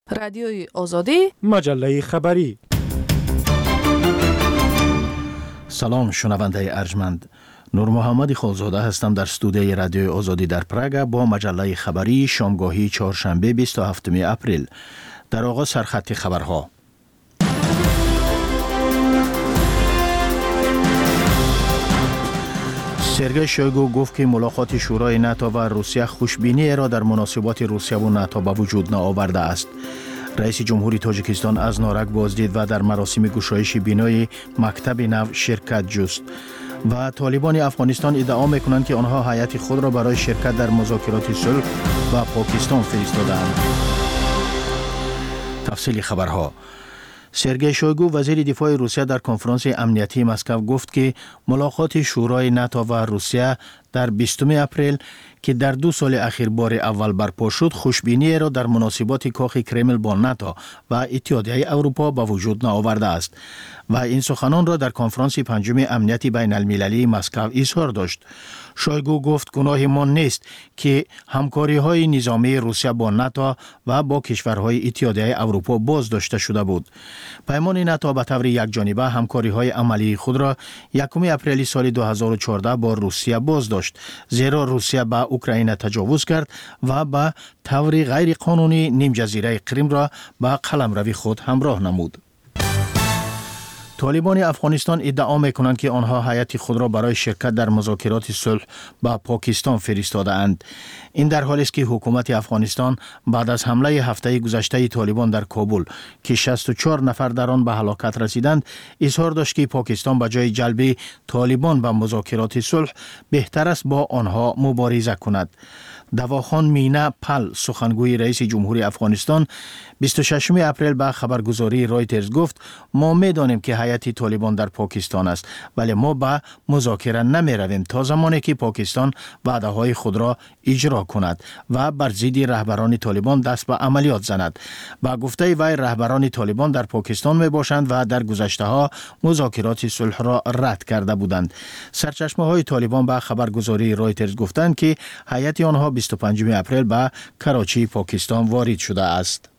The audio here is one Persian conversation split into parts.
رادیوی آزادی، مجله خبری. سلام شنونده ارجمند. نور محمد خالزاده هستم در استودیوی رادیوی آزادی در پراگ با مجله خبری شامگاهی چهارشنبه 27 اپریل. در آغاز سرخط خبرها. سرگئی شویگو گفت که ملاقات شورای ناتو و روسیه خوشبینی را در مناسبات روسیه و ناتو به وجود نآورده است. رئیس جمهوری تاجیکستان از نارک بازدید و در مراسم گشایش بینای مکتب نو شرکت جست. و طالبان افغانستان ادعا میکنند که آنها هیئت خود را برای شرکت در مذاکرات صلح و پاکستان فرستادند. تفصیل خبرها. سرگئی شویگو وزیر دفاع روسیه در کنفرانس امنیتی مسکو گفت که ملاقات شورای ناتو و روسیه در 20 اپریل که در 2 سال اخیر بار اول برپا شد خوشبینی را در مناسبات کاخ کرمل با ناتو و اتحادیه اروپا به وجود نآورده است و این سخنان را در کنفرانس پنجم امنیتی بین المللی مسکو اظهار داشت. شویگو گفت گناه ما نیست که همکاری های نظامی روسیه با ناتو و با کشورهای اتحادیه اروپا باز داشته شده بود. پیمان ناتو به طور یکجانبه همکاری های عملی خود را 1 اپریل سال 2014 با روسیه باز داشت، زیرا روسیه به اوکراین تجاوز کرد و به طور غیر قانونی نیم جزیره کریم را به قلمرو خود همراه نمود. طالبان افغانستان ادعا میکنند که آنها هیئت خود را برای شرکت در مذاکرات صلح به پاکستان فرستاده اند. این در حالی است که حکومت افغانستان بعد از حمله هفته گذشته طالبان در کابل که 64 نفر در آن به هلاکت رسیدند اظهار داشت که پاکستان به جای جلب طالبان به مذاکرات صلح بهتر است با آنها مبارزه کند. دواخان مینا پل سخنگوی رئیس جمهوری افغانستان 26 اپریل به خبرگزاری رایترز گفت ما می‌دانیم که هیئت طالبان در پاکستان است، ولی ما به مذاکره نمی‌رویم تا زمانی که پاکستان وعده‌های خود را اجرا کند و بر ضد رهبران طالبان دست به عملیات زند. با گفته وی رهبران طالبان در پاکستان میباشند و در گذشته‌ها مذاکرات صلح را رد کرده بودند. سرچشمه‌های طالبان به خبرگزاری رایترز گفتند که هیئت آنها 25 اپریل به کراچی پاکستان وارد شده است.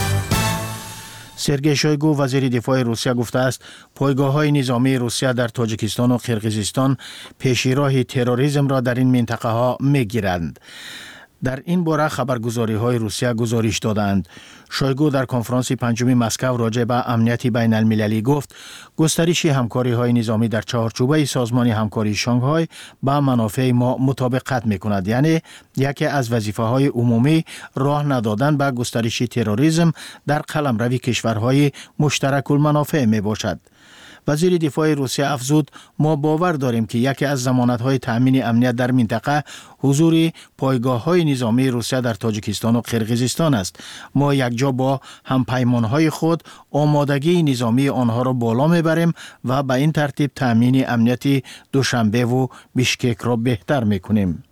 سرگئی شویگو وزیر دفاع روسیه گفته است پایگاه‌های نظامی روسیه در تاجیکستان و قرقیزستان پیشراه تروریسم را در این منطقه ها میگیرند. در این باره خبرگزاری‌های روسیه گزارش دادند. شویگو در کنفرانس پنجم مسکو راجع به امنیت بین المللی گفت گسترش همکاری‌های نظامی در چهارچوبه سازمان همکاری شانگهای با منافع ما مطابقت می‌کند، یعنی یکی از وظیفه‌های عمومی راه ندادن به گسترش تروریسم در قلمرو کشورهای مشترک المنافع میباشد. وزیر دفاع روسیه افزود ما باور داریم که یکی از ضمانت‌های تأمین امنیت در منطقه حضور پایگاه‌های نظامی روسیه در تاجیکستان و قرقیزستان است. ما یکجا با همپیمان‌های خود آمادگی نظامی آنها را بالا میبریم و به این ترتیب تأمین امنیت دوشنبه و بیشکک را بهتر میکنیم.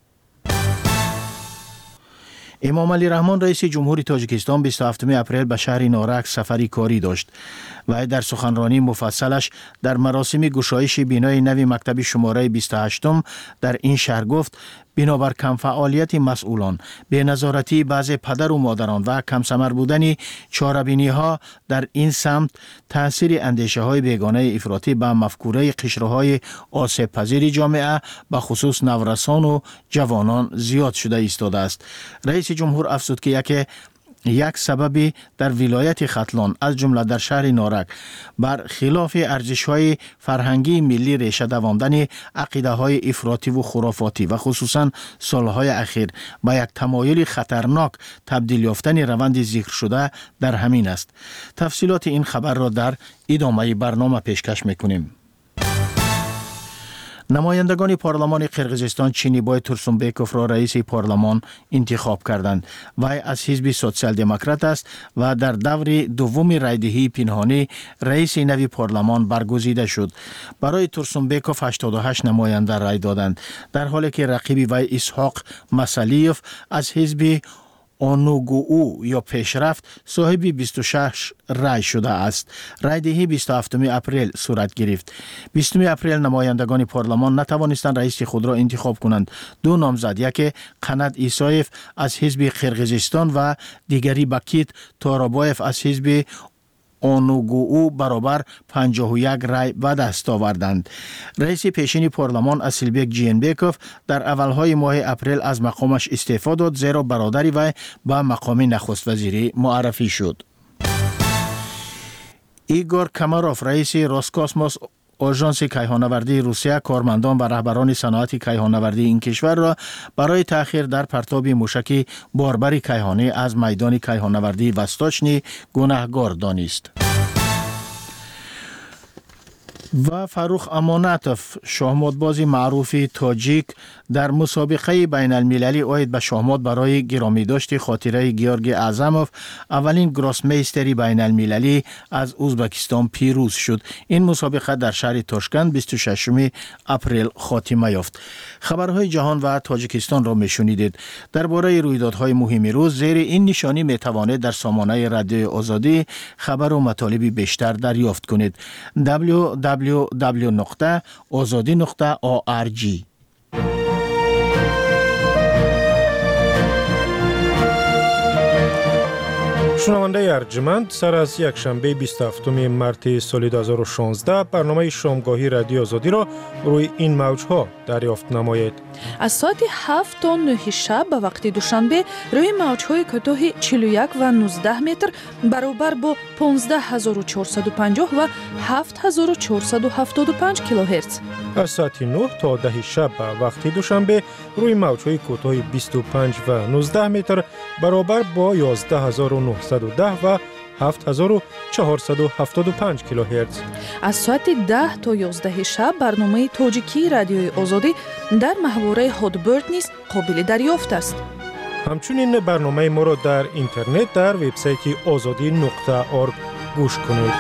امام علی رحمان رئیس جمهوری تاجیکستان 27 اپریل به شهر نارک سفری کاری داشت و در سخنرانی مفصلش در مراسم گشایش بینای نوی مکتب شماره 28 در این شهر گفت بنابر کم فعالیت مسئولان، بی‌نظارتی بعض پدر و مادران و کم ثمر بودن چاره‌بینی ها در این سمت تأثیر اندیشه های بیگانه افراطی به مفکوره قشرهای آسیب پذیر جامعه به خصوص نورسان و جوانان زیاد شده ایستاده است. رئیس جمهور افزود که یک سبب در ولایت ختلان از جمله در شهر نارک بر خلاف ارزش‌های فرهنگی ملی ریشه دواندن عقیده‌های افراطی و خرافاتی و خصوصاً سالهای اخیر با یک تمایل خطرناک تبدیل یافتن روند ذکر شده در همین است. تفصیلات این خبر را در ادامه برنامه پیشکش می‌کنیم. نمایندگان پارلمان قرقیزستان چینیبای تورسونبکوف را رئیس پارلمان انتخاب کردند. وی از حزب سوسیال دموکرات است و در دور دوم رایدهی پنهانی رئیس نوی پارلمان برگزیده شد. برای تورسونبکوف 88 نماینده رای دادند، در حالی که رقیب وی اسحاق مسلیوف از حزب اونوگوو یا پیشرفت صاحب 26 رای شده است. رای دهی 27 اپریل صورت گرفت. 20 اپریل نمایندگان پارلمان نتوانستند رئیس خود را انتخاب کنند. دو نامزد، یکی قنات ایسایف از حزب قرقیزستان و دیگری باکیت تارابایف از حزب اونوگوو برابر 51 رای به دست آوردند. رئیس پیشین پارلمان اسیلبک جینبکوف در اولهای ماه اپریل از مقامش استعفا داد، زیرا برادری وی به مقام نخست وزیری معرفی شد. ایگور کاماروف رئیس روسکوسموس آژانس کیهانوردی روسیه کارمندان و رهبران صنعت کیهانوردی این کشور را برای تأخیر در پرتاب موشک باربر کیهانی از میدان کیهانوردی وستاچنی گناهکار دانست. و فروخ امانتوف شاهمادباز معروف تاجیک در مسابقه بین المللی عاید به شاهمات برای گرامی داشت خاطره گیورگ اعظموف اولین گراسمیستری بین المللی از ازبکستان پیروز شد. این مسابقه در شهر تاشکند 26 اپریل خاتمه یافت. خبرهای جهان و تاجیکستان را میشنیدید. درباره رویدادهای مهم روز زیر این نشانی میتوانید در سامانه رادیوی آزادی خبر و مطالب بیشتر دریافت کنید. www.azadi.org. شنونده ارجمند، سر از یک شنبه 27 مارت سال 2016 برنامه شامگاهی رادیو آزادی را روی این موجها دریافت نمایید. از ساعت 7 تا 9 شب به وقت دوشنبه روی موجهای کوتاه 41 و 19 متر برابر با 15450 و 7475 کیلوهرتز. از ساعت 9 تا 10 شب به وقت دوشنبه روی موجهای کوتاه 25 و 19 متر برابر با 11910 و 7475 کیلوهرتز. از ساعت 10 تا 11 شب برنامه تاجیکی رادیوی آزادی در محوره هادبرد نیز قابل دریافت است. همچنین برنامه ما را در اینترنت در وبسایت azadi.org گوش کنید.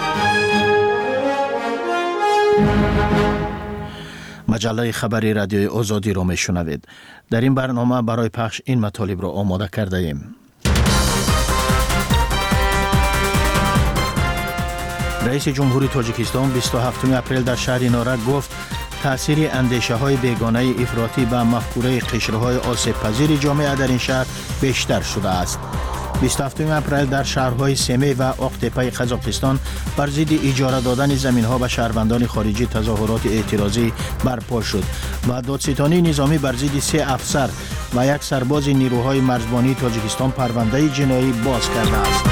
مجله خبری رادیوی آزادی را میشنوید. در این برنامه برای پخش این مطالب را آماده کرده ایم. رئیس جمهوری تاجیکستان 27 اپریل در شهر نارک گفت تأثیر اندیشه‌های بیگانه افراطی به مفکوره قشرهای آسیب‌پذیر جامعه در این شهر بیشتر شده است. 27 اپریل در شهرهای سمی و آقتپه قزاقستان بر ضد اجاره دادن زمین‌ها به شهروندان خارجی تظاهرات اعتراضی برپا شد و دادستانی نظامی بر ضد 3 افسر و 1 سرباز نیروهای مرزبانی تاجیکستان پرونده جنایی باز کرده است.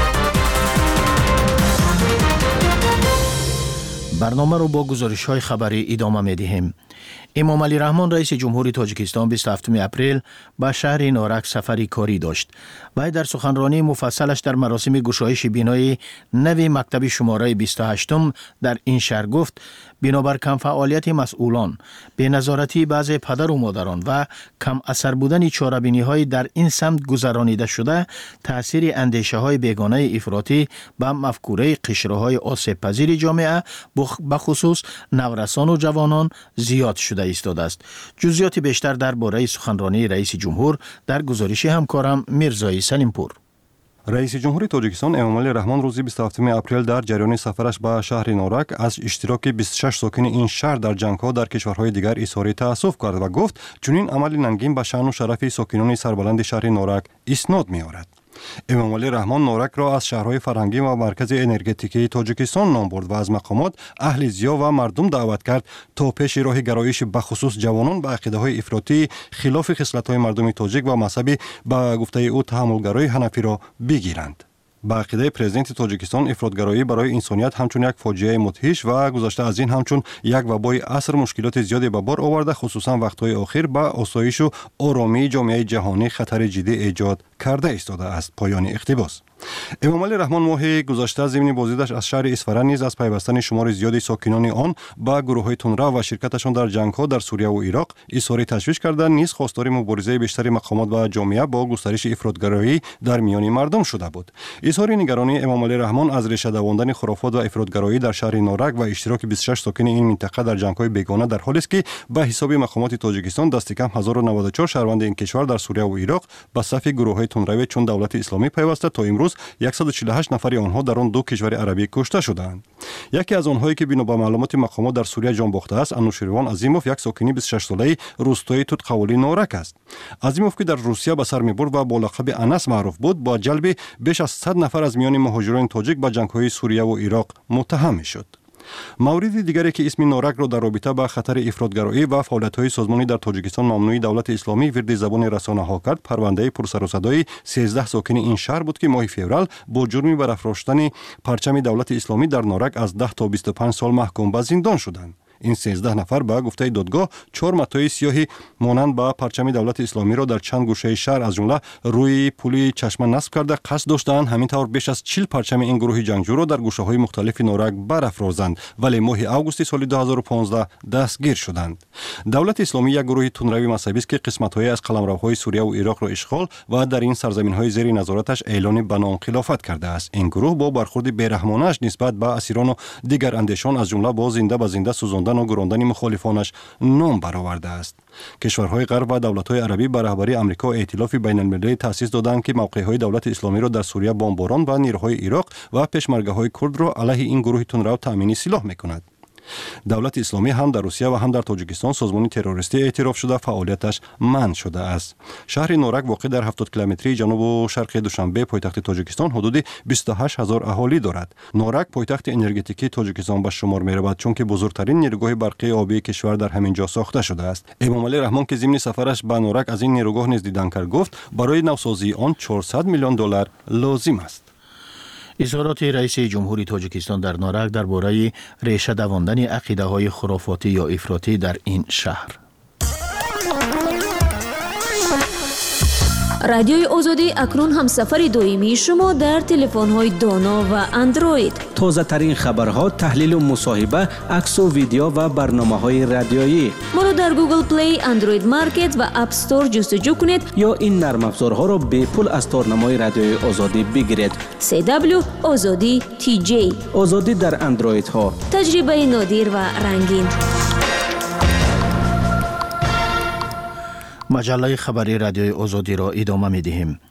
برنامه رو با گزارش‌های خبری ادامه می‌دهیم. امام علی رحمان رئیس جمهوری تاجیکستان 27 اپریل به شهر نارک سفری کاری داشت. وی در سخنرانی مفصلش در مراسم گشایش بنای نوی مکتب شماره 28 در این شهر گفت بنابر کم فعالیت مسئولان، بی‌نظارتی بعضی پدر و مادران و کم اثر بودن چاره‌بینی‌های در این سمت گذرانیده شده، تأثیر اندیشه‌های بیگانه افراطی به مفکوره قشرهای آسیب‌پذیر جامعه به خصوص نورسان و جوانان زیاد شده ایستاده است. جزئیات بیشتر درباره سخنرانی رئیس جمهور در گزارش همکارم میرزایی سلیمپور. رئیس جمهوری تاجیکستان امام علی رحمان روز 27 اپریل در جریان سفرش به شهر نارک از اشتراک 26 ساکن این شهر در جنگ‌ها در کشورهای دیگر اظهار تأسف کرد و گفت چنین عمل ننگین به شأن و شرف ساکنان سربلند شهر نارک اسناد می‌آورد. امام علی رحمان نارک را از شهرهای فرهنگی و مرکز انرژتیکی تاجیکستان نام برد و از مقامات اهل ضیا و مردم دعوت کرد تا پیش راه گرایش به خصوص جوانان به عقیده‌های افراطی خلاف خصلت‌های مردم تاجیک و مذهبی به گفته او تحملگرای حنفی را بگیرند. با عقیده پرزیدنت تاجیکستان افراطگرایی برای انسانیت همچون یک فاجعه مدهش و گذشته از این همچون یک وبای عصر مشکلات زیادی به بار آورده، خصوصا وقت‌های اخیر به آسایش و آرامی جامعه جهانی خطر جدی ایجاد کرده ایستاده است. پایان اقتباس. امامعلی رحمان ماه گذشته ضمن بازدیدش از شهر اصفهان نیز از پیوستن شمار زیادی ساکنان آن با گروه‌های تندرو و شرکتشان در جنگ‌ها در سوریه و عراق اظهار تشویش کردند، نیز خواستار مبارزه بیشتر مقامات و جامعه با گسترش افراطگرایی در میان مردم شده بود. اظهار نگرانی امامعلی رحمان از ریشه دواندن خرافات و افراطگرایی در شهر نورک و اشتراک 26 ساکن این منطقه در جنگ‌های بیگانه در حالی است که به حساب مقامات تاجیکستان دست کم 1094 شهروند این کشور در سوریه و عراق به صف گروه‌های تندرو چون دولت اسلامی پیوسته تا امروز 148 نفر آنها در آن دو کشور عربی کشته شدند. یکی از آنهایی که بنا به معلومات مقامات در سوریه جان باخته است انوشیروان عظیموف، یک ساکن 26 ساله‌ای روستای توتقولی نورک است. عظیموف که در روسیه به سر می‌برد و با لقب انس معروف بود، با جلب بیش از 100 نفر از میان مهاجران تاجیک به جنگ‌های سوریه و عراق متهم شد. مورد دیگری که اسم نورک را در رابطه با خطر افراطگرایی و فعالیت‌های سازمانی در تاجیکستان ممنوعی دولت اسلامی ورد زبان رسانه‌ها کرد، پرونده پرسر و صدای 13 ساکن این شهر بود که ماه فوریه با جرم برافراشتن پرچم دولت اسلامی در نورک از 10 تا 25 سال محکوم به زندان شدند. این 13 نفر به گفته دادگاه 4 متای سیاهی مانند با پرچم دولت اسلامی را در چند گوشه شهر از جمله روی پل چشمه نصب کرده قصد داشتند همین طور بیش از 40 پرچم این گروه جنگجو را در گوشه‌های مختلف نورک برافرازند، ولی ماه آگوست سال 2015 دستگیر شدند. دولت اسلامی یک گروه تندروی مذهبی است که قسمت‌های از قلمروهای سوریه و عراق را اشغال و در این سرزمین‌های زیر نظارتش اعلان بنا خلافت کرده است. این گروه با برخورد بی‌رحمانه‌اش نسبت به اسیران و دیگر اندیشان از جمله با زنده به زنده سوزاندن و گراندن مخالفانش نام برآورده است. کشورهای غرب و دولت‌های عربی به رهبری آمریکا ائتلاف بین‌المللی تأسیس دادند که موقع‌های دولت اسلامی را در سوریه بمباران و نیروهای عراق و پشمرگه‌های کرد را علیه این گروه تندرو تأمین سلاح می‌کند. دولت اسلامی هم در روسیه و هم در تاجیکستان سازمان تروریستی اعتراف شده فعالیتش منع شده است. شهر نورک واقع در 70 کیلومتری جنوب و شرق دوشنبه پایتخت تاجیکستان حدود 28000 اهالی دارد. نورک پایتخت انرژتیکی تاجیکستان به شمار می‌رود چون که بزرگترین نیروگاه برقی آبی کشور در همین جا ساخته شده است. امامعلی رحمان که ضمن سفرش به نورک از این نیروگاه نیز دیدن کرد گفت برای نوسازی آن 400 میلیون دلار لازم است. اظهارات رئیس جمهوری تاجیکستان در نورک درباره ریشه دواندن عقیده‌های خرافاتی یا افراطی در این شهر. رادیوی آزادی اکنون هم سفر دائمی شما در تلفن‌های دانا و اندروید. تازه ترین خبرها، تحلیل و مصاحبه، عکس و ویدیو و برنامه‌های رادیویی. ما را در گوگل پلی، اندروید مارکت و اپ استور جستجو کنید یا این نرم افزارها را به پول از تارنمای رادیوی آزادی بگیرید. CW آزادی TJ. آزادی در اندروید ها. تجربه نادر و رنگین. مجله خبری رادیوی آزادی را ادامه می‌دهیم.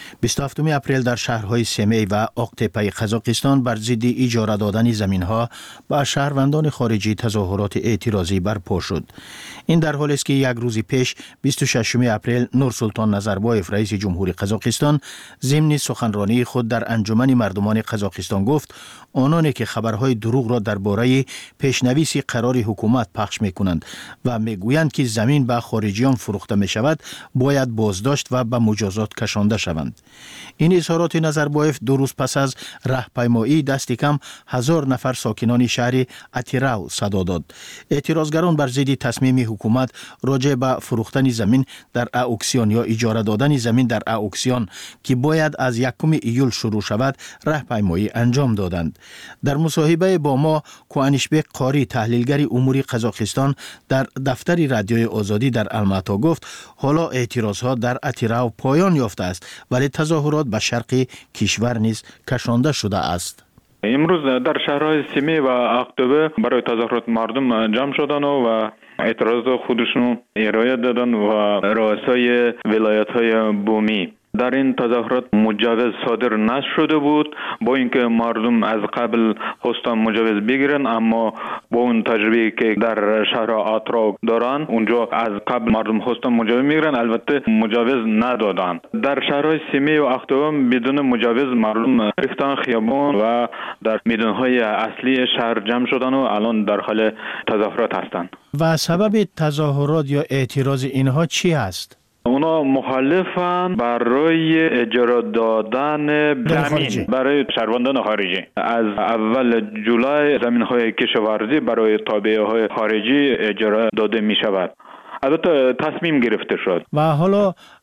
27 اپریل در شهرهای سمی و آقتپه قزاقستان بر ضد اجاره دادن زمین‌ها به شهروندان خارجی تظاهرات اعتراضی برپا شد. این در حالی است که یک روز پیش 26 اپریل نورسلطان نظربایف رئیس جمهوری قزاقستان ضمن سخنرانی خود در انجمن مردمان قزاقستان گفت آنانی که خبرهای دروغ را درباره پیشنویس قرار حکومت پخش می‌کنند و می‌گویند که زمین به خارجیان فروخته می‌شود باید بازداشت و به مجازات کشانده شوند. این اظهارات نظربایف 2 روز پس از راهپیمایی دست کم 1000 نفر ساکنان شهر اتیراو صدا داد. اعتراضگران بر ضد تصمیم حکومت راجع به فروختن زمین در اکسیون یا اجاره دادن زمین در اکسیون که باید از 1 ایول شروع شود راهپیمایی انجام دادند. در مصاحبه با ما کوانشبک قاری تحلیلگر امور قزاقستان در دفتر رادیوی آزادی در الماتا گفت حالا اعتراضها در اتیراو پایان یافته است ولی تظاهرات به شرق کشور نیز کشانده شده است. امروز در شهرهای سمی و آقتپه برای تظاهرات مردم جمع شدن و اعتراض خودشون ارائه دادن و رؤسای ولایت‌های بومی. در این تظاهرات مجوز صادر نشده بود، با اینکه مردم از قبل خواستن مجوز بگیرن، اما با اون تجربه که در شهر آتراو دارن اونجا از قبل مردم خواستن مجوز میگیرن، البته مجوز ندادن. در شهرهای سمی و آقتپه بدون مجوز مردم ریختن خیابان و در میدانهای اصلی شهر جمع شدن و الان در حال تظاهرات هستند. و سبب تظاهرات یا اعتراض اینها چی است؟ اونا مخالفن برای اجاره دادن زمین برای شهروندان خارجی. از اول جولای زمین‌های کشاورزی برای تابعه‌های خارجی اجاره داده می شود. البته تصمیم گرفته شد و حالا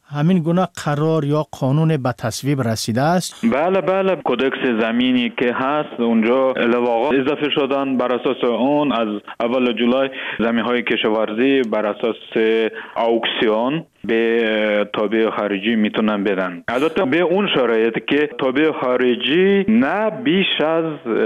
همین گونه قرار یا قانون به تصویب رسیده است؟ بله کودکس زمینی که هست اونجا لواقات اضافه شدن. بر اساس اون از اول جولای زمین‌های کشاورزی بر اساس آکسیون به تابع خارجی میتونن بدن. البته به اون شرایط که تابع خارجی نه بیش از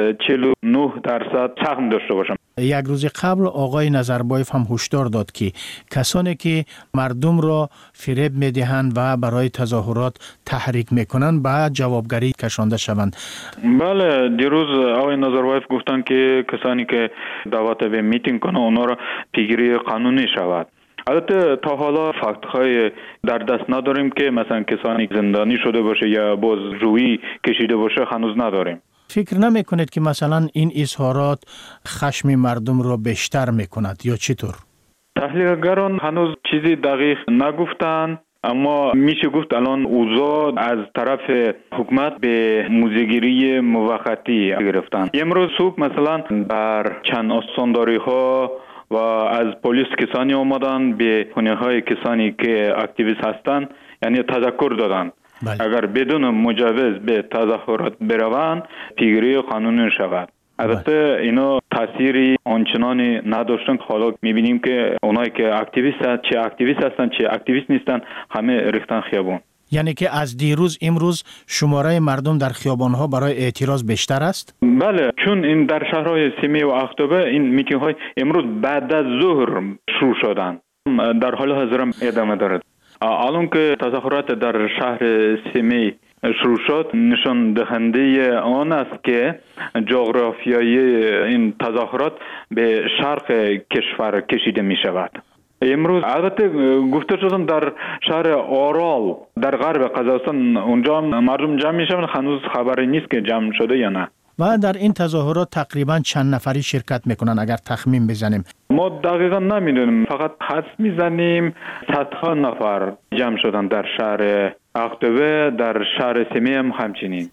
49% سهم داشته باشن. یک روز قبل آقای نظربایف هم هشدار داد که کسانی که مردم را فریب میدهند و برای تظاهرات تحریک میکنند به جوابگری کشانده شوند. بله دیروز آقای نظربایف گفتن که کسانی که دعوت به میتینگ کنند اونا را پیگیری قانونی شود. البته تا حالا فاکت‌های در دست نداریم که مثلا کسانی زندانی شده باشه یا بازجویی کشیده باشه هنوز نداریم. فکر نمی کنید که مثلا این اظهارات خشم مردم را بیشتر میکند یا چطور؟ تحلیلگران هنوز چیزی دقیق نگفتن، اما میشه گفت الان اوضاع از طرف حکومت به موضع‌گیری موقتی گرفتن. امروز صبح مثلا بر چند استانداری ها و از پلیس کسانی آمدن به خانه های کسانی که اکتیویست هستند، یعنی تذکر دادن اگر بدون مجوز به تظاهرات بروند پیگیری قانونی شود. البته اینا تأثیری آنچنانی نداشتن که حالا میبینیم که اونایی که اکتیویست هستن چه اکتیویست نیستن همه ریختن خیابون. یعنی که از دیروز امروز شماره مردم در خیابان‌ها برای اعتراض بیشتر است؟ بله، چون این در شهرهای سیمی و اختوبه این میتینگ‌های امروز بعد از ظهر شروع شدن، در حال حاضر هم ادامه دارد. الان که تظاهرات در شهر سیمی شروع شد نشان دهنده آن است که جغرافیای این تظاهرات به شرق کشور کشیده می شود. امروز البته گفته شدن در شهر آرال در غرب قزاقستان اونجا مردم جمع می شوند، هنوز خبری نیست که جمع شده یا نه. و در این تظاهرات تقریبا چند نفری شرکت میکنن اگر تخمین بزنیم؟ ما دقیقا نمیدونیم، فقط حدس میزنیم صدها نفر جمع شدن در شهر اختوبه، در شهر سیمی هم همچنین.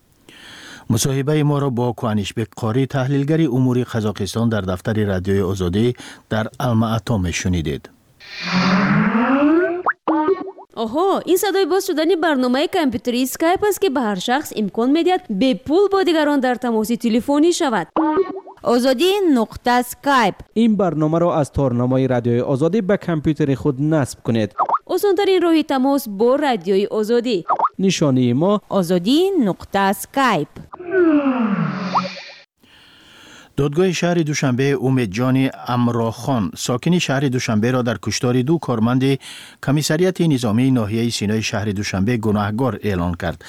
مصاحبه ما را با کوانیشبک قاری تحلیلگری امور قزاقستان در دفتر رادیوی آزادی در المعطا شنیدید. آها، این صدای باز شدن برنامه کامپیوتری اسکایپ است که به هر شخص امکان میدهد به پول با دیگران در تماس تلفنی شود. آزادی نقطه اسکایپ. این برنامه را از تارنمای رادیوی آزادی به کامپیوتر خود نصب کنید. آسان‌ترین راه تماس با رادیوی آزادی. نشانی ما آزادی نقطه اسکایپ. دادگاه شهر دوشنبه امیدجان امراخان ساکن شهر دوشنبه را در کشتار دو کارمند کمیسریت نظامی ناحیه سینای شهر دوشنبه گناهکار اعلان کرد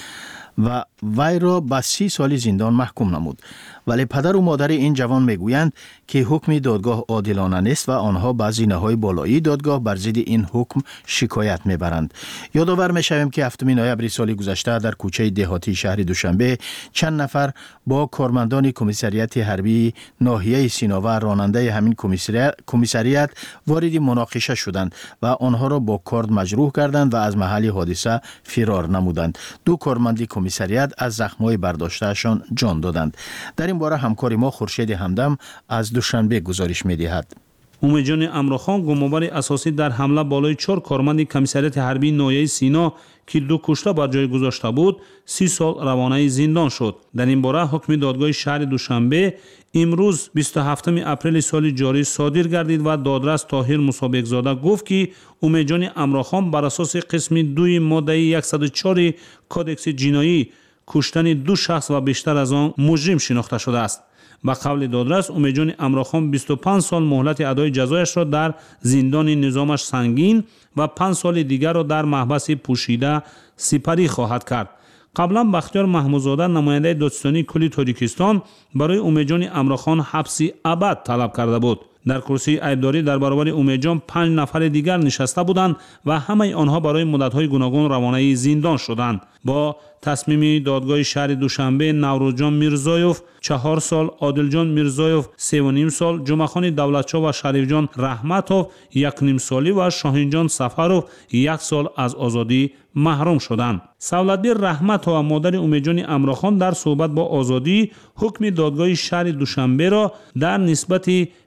و وی را به 30 سال زندان محکوم نمود. ولی پدر و مادر این جوان میگویند که حکم دادگاه عادلانه نیست و آنها به زینه‌های بالایی دادگاه بر ضد این حکم شکایت میبرند. یادآور میشویم که 7 نوامبر سال گذشته در کوچه دهاتی شهر دوشنبه چند نفر با کارمندان کمیسریت حربی ناحیه سینا و راننده همین کمیسریت وارد مناقشه شدند و آنها را با کارد مجروح کردند و از محل حادثه فرار نمودند. دو کارمند کمیسریت از زخم‌های برداشتهشان جان دادند. در این باره همکار ما خورشید همدم از دوشنبه گزارش می‌دهد. امیدجان امراخان گمانبر اساسی در حمله بالای 4 کارمند کمیسریت حربی ناحیه سینا که 2 کشته بر جای گذاشته بود 30 سال روانه زندان شد. در این باره حکم دادگاه شهر دوشنبه امروز 27 اپریل سال جاری صادر گردید و دادرس طاهر مسابقزاده گفت که امیدجان امراخان بر اساس قسم 2 ماده 104 کدکس جنایی کشتن 2 شخص و بیشتر از آن مجرم شناخته شده است. با قول دادرس امیدجان امراخان 25 سال مهلت ادای جزایش را در زندان نظامش سنگین و 5 سال دیگر را در محبس پوشیده سپری خواهد کرد. قبلا بختیار محمودزاده نماینده دادستانی کل تاجیکستان برای امیدجان امراخان حبسی ابد طلب کرده بود. در کرسی عیبداری در برابر امیدجان 5 نفر دیگر نشسته بودند و همه آنها برای مدت‌های گوناگون روانه زندان شدند. با تصمیم دادگاه شهر دوشنبه نوروزجان میرزایوف 4 سال، عادلجان میرزایوف 3.5 سال، جمعخان دولتشاه و شریفجان رحمتوف 1.5 سالی و شاهینجان سفروف 1 سال از آزادی محروم شدند. سولتبیر رحمتوف و مادر امیدجان امراخان در صحبت با آزادی حکم دادگاه شهر دوشنبه را در نسبت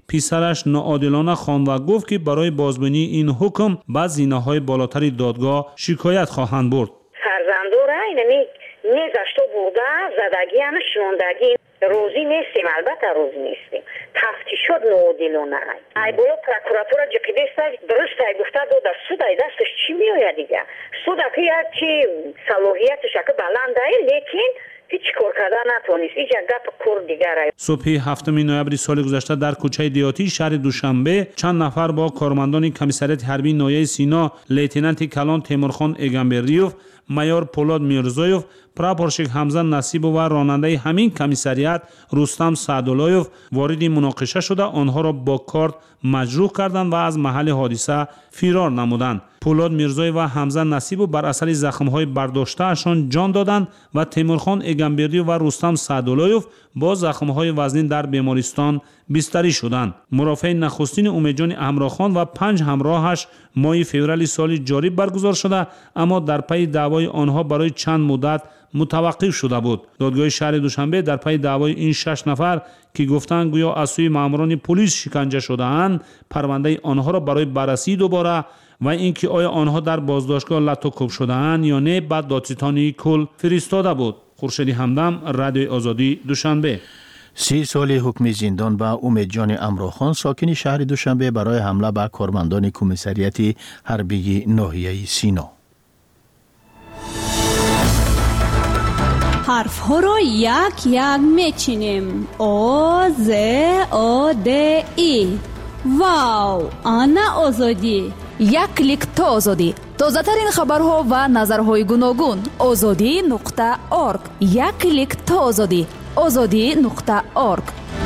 پسرش ناعادلانه خواند و گفت که برای بازبینی این حکم به زینه‌های بالاتر دادگاه شکایت خواهند برد. فرزندو را اینمی نگشت و بوده زدگی همه شوندگی روزی نیستیم، البته روزی نیستیم. تفتیش شد ناعادلانه ای بالا پروکوراتورا جقیدست درست ای گفته دو در سود ای دستش چی میآید دیگه سود که هرچی صلاحیتش که بلند ای لیکن هیچ کار کردن نتونست اینجا گپ کور دیگر. صبح 7 نوامبر سال گذشته در کوچه دیاتی شهر دوشنبه چند نفر با کارمندان کمیسریات حربی ناحیه سینا لیتنانت کلان تیمورخان ایگانبردیوف، مایور پولاد میرزایوف، پراپورشیک حمزه نصیب و راننده همین کمیسریات رستم سعداللهیف وارد مناقشه شده آنها را با کارت مجروح کردند و از محل حادثه فرار نمودند. پولاد میرزایوف و حمزه نصیب بر اثر زخم‌های برداشته‌شان جان دادند و تیمورخان ایگانبردیوف و رستم سعداللهیف با زخم‌های وزنی در بیمارستان بستری شدند. مرافع نخستین امیدجان امراخان و 5 همراهش ماه فوریه سال جاری برگزار شده اما در پی دعوای آنها برای چند مدت متوقف شده بود. دادگاه شهر دوشنبه در پی دعوای این 6 نفر که گفتند گویا از سوی ماموران پلیس شکنجه شده‌اند پرونده آنها را برای بررسی دوباره و اینکه آیا آنها در بازداشتگاه لطوکوب شده‌اند یا نه بعد دادستانی کل فرستاده بود. خورشیدی همدم، رادیوی آزادی، دوشنبه. 30 سال حکم زندان به امیدجان امراخان ساکن شهر دوشنبه برای حمله به کارمندان کمیسریات حربی ناحیه سینا. حرف ها را یک یک میچینیم. او ز او د ای. واو، آنا آزادی. یک کلیک تا آزادی. تازه ترین خبرها و نظرهای گوناگون. azadi.org. یک کلیک تا آزادی. azadi.org.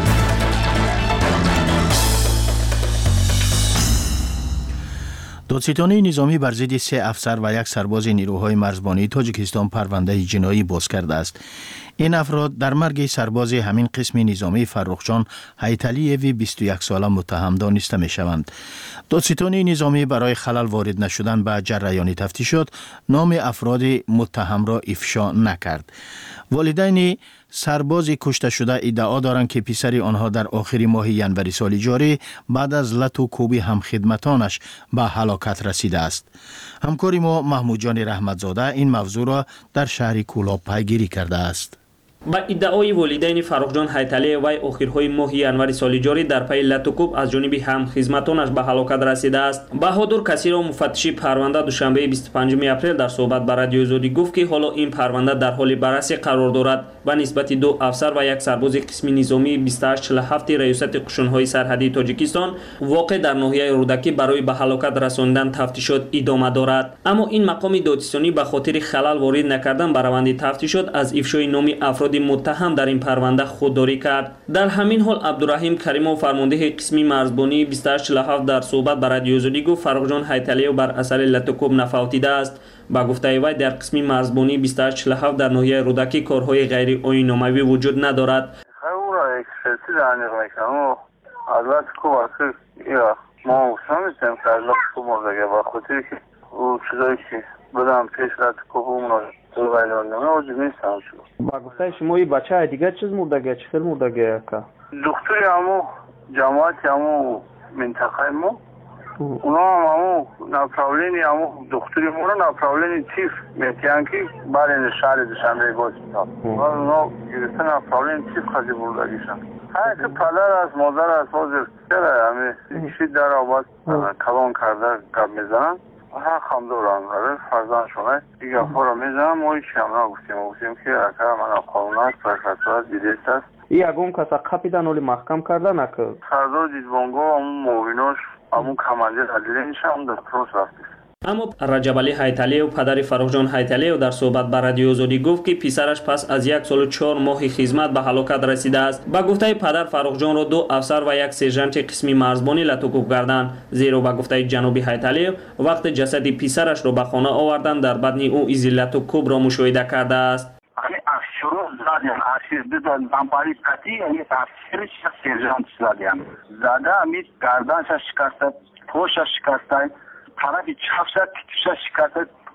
دادستانی نظامی بر ضد 3 افسر و 1 سرباز نیروهای مرزبانی تاجیکستان پرونده جنایی باز کرده است. این افراد در مرگ سرباز همین قسم نظامی فرخجان حیتلیوی 21 ساله متهم دانسته می شوند. دادستانی نظامی برای خلل وارد نشدن به جریان تفتیشات نام افراد متهم را افشا نکرد. والدین سرباز کشته شده ادعا دارند که پسر آنها در آخر ماه ژانویه سال جاری بعد از لط و کوب همخدمتانش به هلاکت رسیده است. همکار ما محمود جان رحمتزاده این موضوع را در شهر کولاب پیگیری کرده است. با ادعای والدین فرخجان حیتلی وی آخرهای ماه ژانویه سال جاری در پی لط و کوب از جانب همخدمتانش به هلاکت رسیده است. بهادر کثیرov مفتشی پرونده دوشنبه 25 اپریل در صحبت با رادیو آزادی گفت که حالا این پرونده در حال بررسی قرار دارد و نسبت 2 افسر و 1 سرباز قسم نظامی 2847 ریاست قشون‌های سرحدی تاجیکستان واقع در ناحیه رودکی برای به هلاکت رساندن تفتیشات ادامه دارد. اما این مقام دادستانی به خاطر خلل وارد نکردن به روند تفتیشات از افشای نام افراد متهم در این پرونده خودداری کرد. در همین حال عبدالرحیم کریمov فرمانده قسم مرزبانی 2847 در صحبت با رادیو آزادی گفت فرخجان حیتلیو بر اثر لط و کوب نفوتیده است. با گفته وی در قسم مرزبانی 2847 در ناحیه رودکی کارهای غیر آیین‌ناموی وجود ندارد. او را اکسپرتی دانیق میکنم البته کوب اصلا یا ما میتونیم که البته کوب مرده با خاطر که او چیزایی که بدم پیش لط کوب اون را تو غیرانمه وجود نیستم شد. با گفته شما این بچه دیگه چیز مردگه چی خیلی مردگه که دکتری همو جماعتی همو منطقه ما اونا همو نپراولینی همو دکتری ما رو نپراولینی چیف میتیان که برای شهر دوشنبه باز میتاب اونا گرسته نپراولینی چیف خیلی بردگیشن های که پدر از مادر از حاضر چرا همه ایشی در آباد کلان کرده گب میزنن ها خم دوران فرزان شونه دیگه خورا میزنم و ایشی هم نگفتیم که اکر من قانونات پرکتورات دیدیست است ای اگون کسا قپیدن ولی محکم کرده نکرد سردار دیدبانگو همون مویناش همون کمانده تدیرینش هم در پروس رفتیست. اما رجب علی حیتلیو پدر فرخجان حیتلیو در صحبت با رادیو آزادی گفت که پسرش پس از 1 سال و 4 ماه خدمت به هلاکت رسیده است. با گفته پدر فرخجان را 2 افسر و 1 سرژانت قسمی مرزبانی لط و کوب کردند. زیرا با گفته جناب حیتلیو وقت جسد پسرش را به خانه آوردند در بدن او از لط و کوب را مشاهده کرده است. شروع زدیم ارشیز بدن دنبالی کتی یعنی افسرش سرژانت زدیم زده امید گردنش شکسته پوشش شکسته طرف چپش کتیش شکسته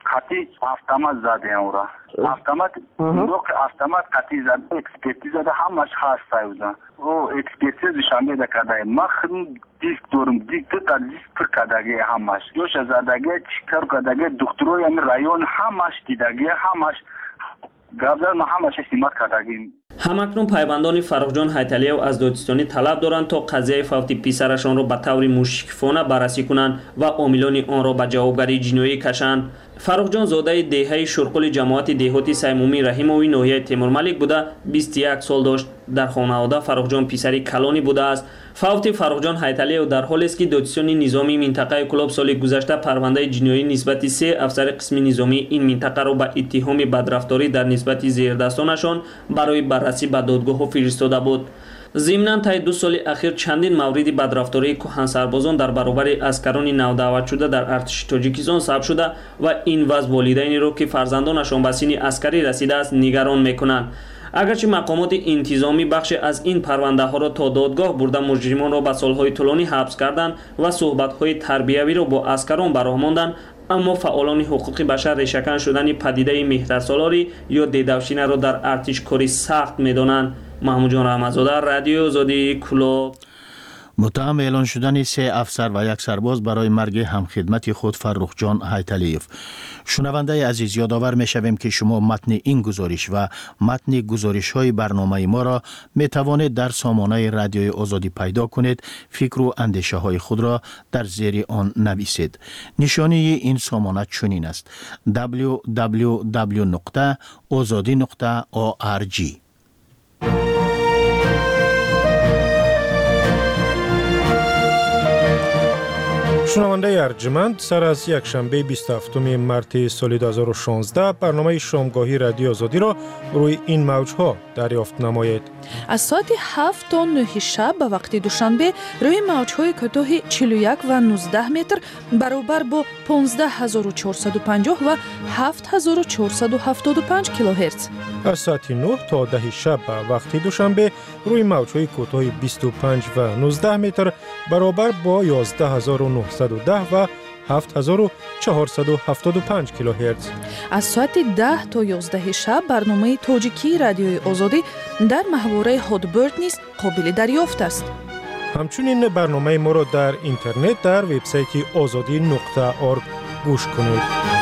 قطعی автомат زده اورا автомат автомат قطعی زده اکسپرتیز زده همش هست سایودا او اکسپرتیز شامل دکده مخن دیسک دورم دیسک تا دیسک پر کداگه همش یوش زدگه چیکار کداگه دکتروی ام رایون همش دیدگه همش گابزار همش استعمال کداگه. ҳамакнун пайвандони Фаррухҷон Ҳайталиев аз Додистонӣ талаб доранд то қазияи фавти писарашонро ба таври мушкифона баррасӣ кунанд ва омилони онро ба ҷавобгарии ҷиноӣ кашанд. Фаррухҷон зодаи деҳаи шурқули ҷамоати деҳоти Саймумӣ Раҳимови ноҳияи Темурмалик буда 21 сол дошт. дар хонавода Фаррухҷон писари калонӣ будааст. фавти Фаррухҷон Ҳайталиев дар ҳолест ки Додистони низомии минтақаи Кӯлоб соли гузашта парвандаи ҷиноӣ нисбати 3 афсари қисми низомии ин минтақаро ба иттиҳоми бадрафторӣ дар нисбати зердастонашон барои баррасӣ ба додгоҳҳо фиристода буд. зимнан таи 2 соли ахир чандин мавриди бадрафтории кӯҳансарбозон дар баробари аскарони навдаъватшуда дар артиши Тоҷикистон сабт шуда ва ин вазъ волидайнеро ки фарзандонашон ба синни аскарӣ расидааст нигарон мекунанд. агарчи мақомоти интизомӣ бахше аз ин парвандаҳоро то додгоҳ бурда муҷримонро ба солҳои тӯлонӣ ҳабс карданд ва суҳбатҳои тарбиявиро бо аскарон ба роҳ монданд, аммо фаъолони ҳуқуқи башар решакан шудани падидаи меҳтарсолорӣ ё дедавшинаро дар артиш кори сахт медонанд. маҳмудҷон раҳматзода, радиои озодии Кӯлоб. متهم اعلان شدن 3 افسر و یک سرباز برای مرگ همخدمت خود فرخجان هیتلیف. شنونده عزیز یادآور می‌شویم که شما متن این گزارش و متن گزارش‌های برنامه ما را می‌توانید در سامانه رادیوی آزادی پیدا کنید. فکر و اندیشه‌های خود را در زیر آن نویسید. نشانی این سامانه چنین است: www.azadi.org. شنونده ارجمند، سر از یک شنبه 27 مارت سال 2016 برنامه شامگاهی رادیو آزادی را روی این موجها دریافت نمایید. از ساعت 7 تا 9 شب به وقت دوشنبه روی موجهای کوتاه 41 و 19 متر برابر با 15450 و 7475 کیلوهرتز. از ساعت 9 تا 10 شب به وقت دوشنبه روی موجهای کوتاه 25 و 19 متر برابر با 11910 و 7475 کیلوهرتز. از ساعت 10 تا 11 شب برنامه تاجیکی رادیوی آزادی در محوره هادبرد نیز قابل دریافت است. همچنین برنامه ما را در اینترنت در وبسایت azadi.org گوش کنید.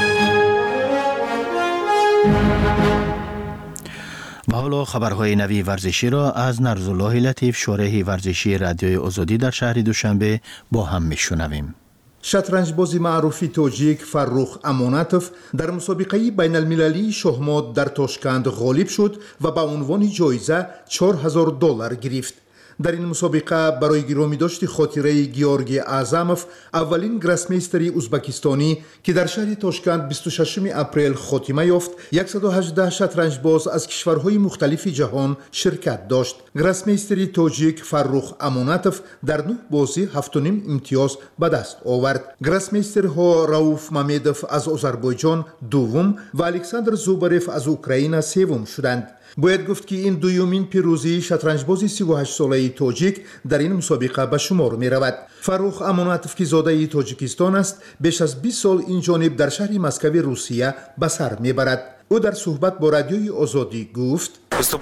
و حالا خبرهای نوی ورزشی را از نرزالله لطیف، شارح ورزشی رادیوی آزادی در شهر دوشنبه با هم میشنویم. شطرنجباز معروف تاجیک فرخ امانتوف در مسابقه بین المللی شاهمات در تاشکند غالب شد و با عنوان جایزه $4000 گرفت. در این مسابقه برای گرامی داشت خاطره گیورگی اعظموف، اولین گراسمیستری ازبکستانی که در شهر تاشکند 26 اپریل خاتمه یافت، 118 شطرنجباز از کشورهای مختلف جهان شرکت داشت. گراسمیستری تاجیک فرخ امانتوف در 9 بازی 7.5 امتیاز به دست آورد. گراسمیسترها راوف مامیدوف از آذربایجان دوم و الکساندر زوبرف از اوکراین سوم شدند. باید گفت که این دومین پیروزی شطرنجباز 38 ساله تاجیک در این مسابقه به شمار می رود. فرخ امانتوف که زاده تاجیکستان است، بیش از 20 سال این جانب در شهر مسکو روسیه به سر می برد. او در صحبت با رادیوی آزادی گفت: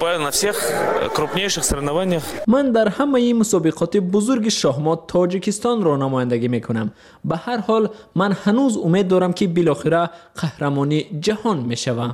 من در همه مسابقات بزرگ شاهمات تاجیکستان را نمایندگی میکنم. به هر حال من هنوز امید دارم که بالاخره قهرمانی جهان میشوم.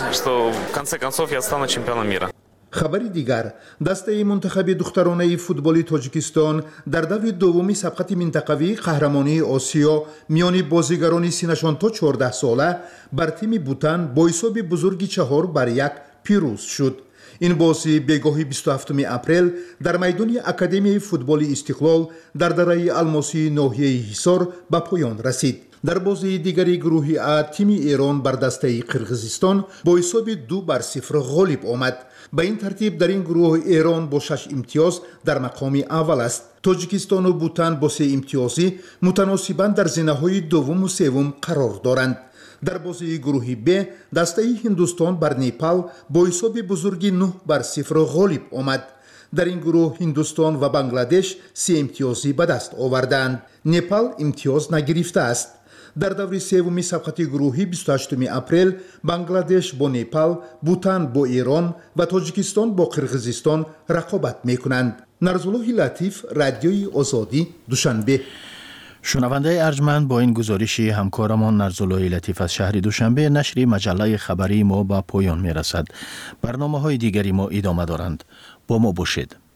خبری دیگر، دسته منتخب دخترانه فوتبال تاجیکستان در دور دومی سبقت منطقوی قهرمانی آسیا میان بازیگران سنشان تا 14 ساله بر تیم بوتان با حساب بزرگی 4-1 پیروز شد. این بازی بگاهی 27 اپریل در میدان اکادمی فوتبال استقلال در دره الماسی ناحیه حصار به پایان رسید. در بازی دیگری گروه ا تیم ایران بر دسته قرقیزستان با حساب 2-0 غالب آمد. به این ترتیب در این گروه ایران با 6 امتیاز در مقام اول است. تاجیکستان و بوتان با 3 امتیازی متناسباً در زینه‌های دوم و سوم قرار دارند. در بازی گروه ب دسته هندوستان بر نیپال با حساب بزرگی 9-0 غالب آمد. در این گروه هندوستان و بنگلادش 3 امتیازی به دست آوردند. نیپال امتیاز نگرفته است. дар даври севуми сабқати гурӯҳӣ 28 апрел бангладеш бо Непал, Бутан бо Ирон ва Тоҷикистон бо Қирғизистон рақобат мекунанд. Нарзуллоҳи Латиф, Радиои Озодӣ, Душанбе. шунавандаи арҷманд, бо ин гузориши ҳамкорамон Нарзуллоҳи Латиф аз шаҳри Душанбе, нашри маҷаллаи хабарии мо ба поён мерасад. барномаҳои дигари мо идома доранд. бо мо бошед.